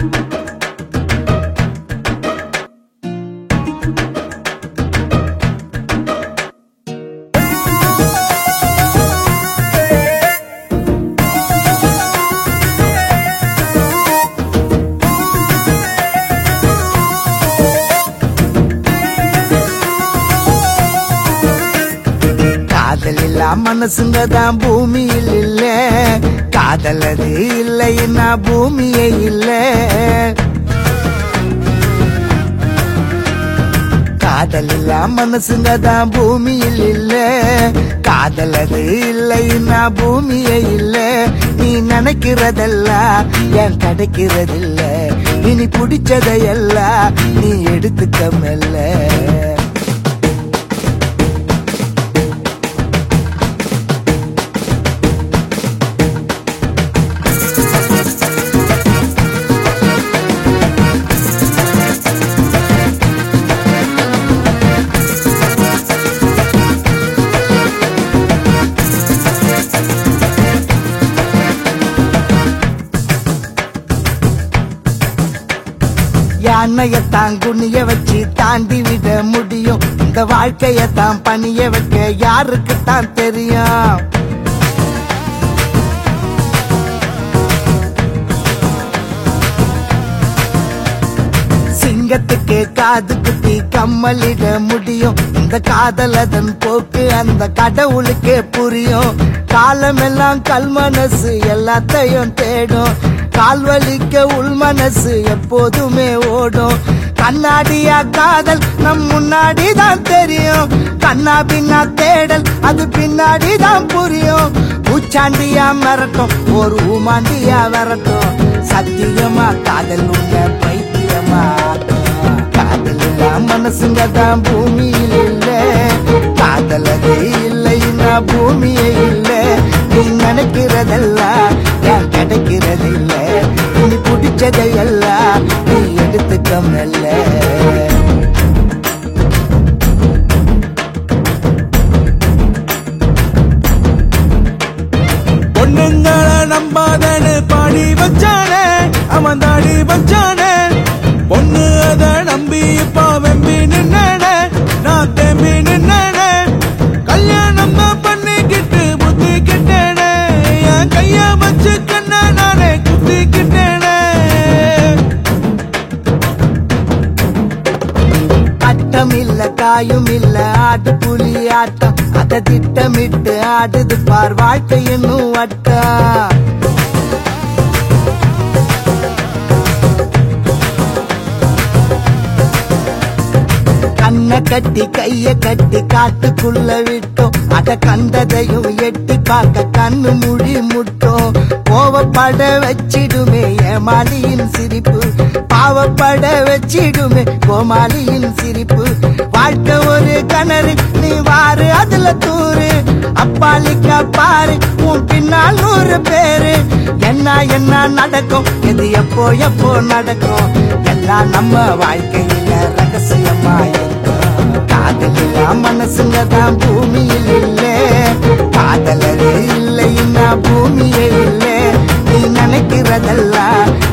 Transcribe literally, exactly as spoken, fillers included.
காதல் இல்லா மனசுங்க தான் பூமியில் இல்ல, காதலது இல்லைன்னா பூமியே இல்ல. காதல் இல்லா மனசுங்க தான் பூமியில் இல்ல, காதலது இல்லைன்னா பூமியே இல்ல. நீ நினைக்கிறதெல்லாம் ஏன் கிடைக்கிறதில்ல, இனி பிடிச்சதையெல்லாம் நீ எடுத்துக்க மெல்ல. யானையத்தான் குனிய வச்சு தாண்டி விட முடியும், இந்த வாழ்க்கையத்தான் பணிய வைக்க யாருக்குத்தான் தெரியும். சிங்கத்துக்கு காது குத்தி கம்மலிட முடியும், இந்த காதலதன் போக்கு அந்த கடவுளுக்கே புரியும். காலமெல்லாம் கல் மனசு எல்லாத்தையும் தேடும், கால்வலிக்க உள் மனசு எப்போதுமே ஓடும். கண்ணாடியா காதல் நம் முன்னாடி தான் தெரியும், கண்ணா பின்னா தேடல் அது பின்னாடி தான் புரியும். பூச்சாண்டியா மறக்கும் ஒரு ஊமாண்டியா வரட்டும், சத்தியமா காதல் உள்ள பைத்தியமா. காதல் இல்லா மனசுங்க தான் பூமியில் இல்ல, காதலது இல்லைன்னா பூமியே இல்ல. நீ நினைக்கிறதெல்லாம் ஏன் கிடைக்கிறதில்ல, நீ பிடிச்சதையெல்லாம் நீ எடுத்துக்க மெல்ல. பொண்ணுங்களை நம்பாதன்னு பாடி வச்சானே அவன் தாடி வச்சானே, பொண்ணு அத நம்பி இப்ப வெம்பி நின்னே நான் தேம்பி நின்னே. கல்யாணம் பண்ணிக்கிட்டு புத்தி கிட்டேனே, என் கைய வச்சு கண்ண நானே குத்திக்கிட்டேனே. கட்டம் இல்ல காயும் இல்ல ஆட்டு புலி ஆட்டம், அத திட்டமிட்டு ஆடுது பார் வாழ்க்கை என்னும் வட்டம். கண்ணை கட்டி கைய கட்டி காட்டுக்குள்ள விட்டோம், அத கண்டதையும் எட்டி பார்க்க கண்ணு முடி முட்டோம். கோவப்பட வச்சிடுமே ஏமாளியின் சிரிப்பு, பாவப்பட வச்சிடுமே கோமாளியின் சிரிப்பு. வாழ்க்கை ஒரு கிணறு நீ வாரு அதுல தூரு, அப்பாலிக்கா பாரு உன் பின்னால் நூறு பேரு. என்ன என்ன நடக்கும் இது எப்போ எப்போ நடக்கும், எல்லாம் நம்ம வாழ்க்கையில ரகசியமா இருக்கும். காதல் இல்லா மனசுங்க தான் பூமியில் இல்ல, காதலது இல்லைன்னா பூமியே இல்ல. நீ நினைக்கிறதெல்லாம்